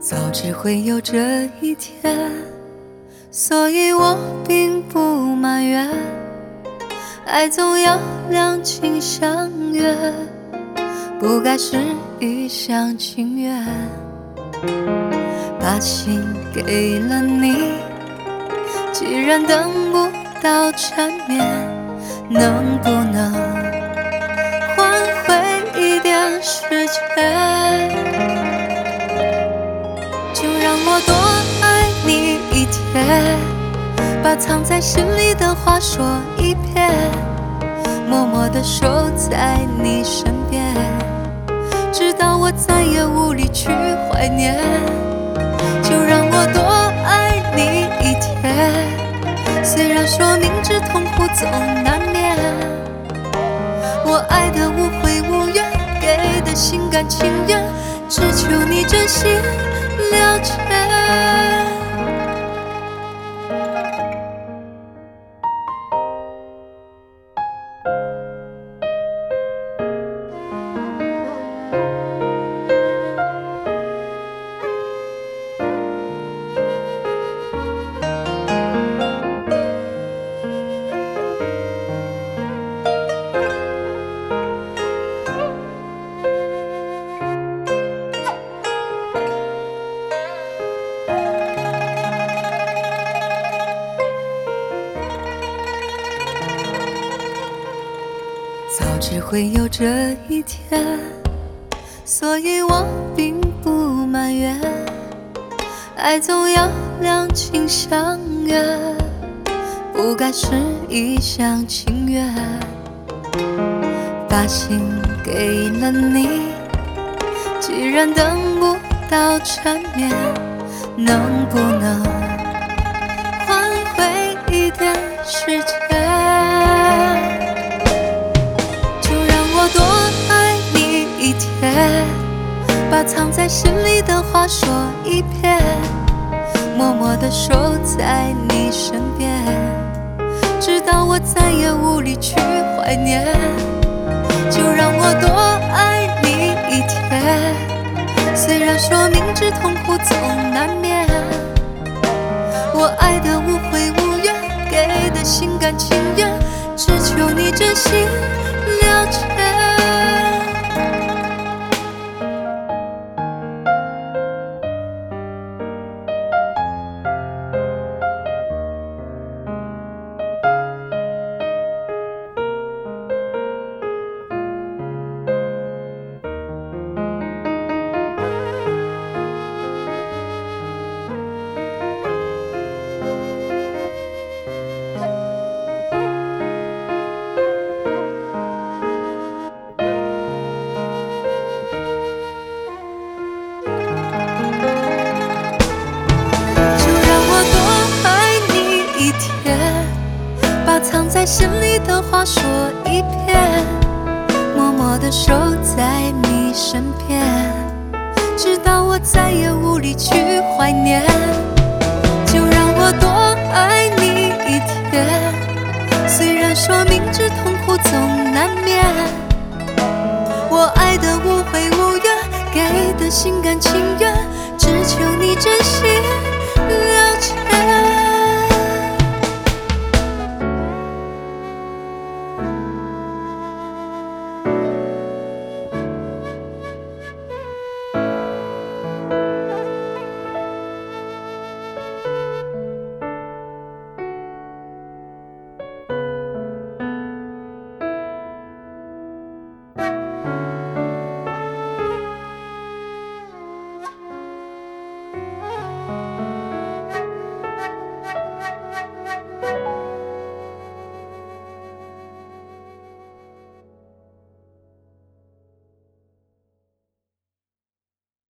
早知会有这一天，所以我并不埋怨，爱总要两情相悦，不该是一厢情愿。把心给了你，既然等不到缠绵，能不能换回一点时间？就让我多爱你一天，把藏在心里的话说一遍，默默地守在你身边，直到我再也无力去怀念。就让我多爱你一天，虽然说明知痛苦总难免，我爱的无悔无怨，给的心甘情愿，只求你真心了解。早知会有这一天，所以我并不埋怨，爱总要两情相悦，不该是一厢情愿。把心给了你，既然等不到缠绵，能不能换回一点时间？多爱你一天，把藏在心里的话说一遍，默默地守在你身边，直到我再也无力去怀念。就让我多爱你一天，虽然说明知痛苦总难免，我爱的无悔无怨，给的心甘情愿，只求你真心了解。藏在心里的话说一遍，默默地守在你身边，直到我再也无力去怀念。就让我多爱你一天，虽然说明知痛苦总难免，我爱的无悔无怨，给的心甘情愿，只求你真心